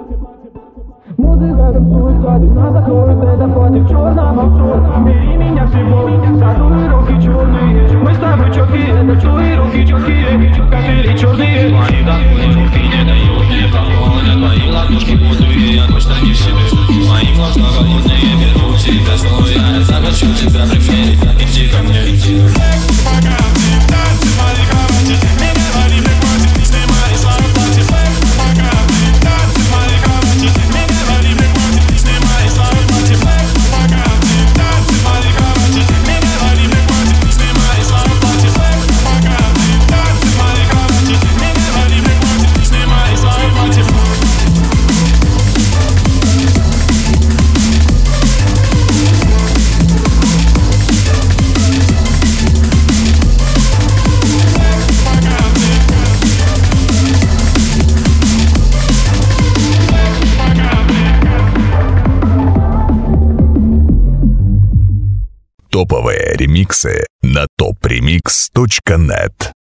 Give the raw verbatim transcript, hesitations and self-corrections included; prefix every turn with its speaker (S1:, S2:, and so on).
S1: Музыка танцует сзади, нас закроют это платье в черном обзор. Бери меня всего, татуировки черные. Мы с тобой четкие, татуировки четкие, костыли черные.
S2: Мои татуировки не дают мне покоя. Твои ладошки путаю, я точно не в себе. Мои глаза голодные, берут тебя стоя. Я захочу тебя приферить, иди ко мне, иди ко мне.
S3: Пока ты танцы, мои кровати, не говори мне хватит, не снимай свое платье. Пока ты танцы, мои кровати, не говори мне хватит, не снимай свое платье. Пока ты танцы, мои кровати, не говори мне хватит, не снимай свое платье. Пока ты танцы, мои кровати, не говори мне хватит, не снимай свое платье.
S4: Топовые ремиксы на топ ремикс точка нет.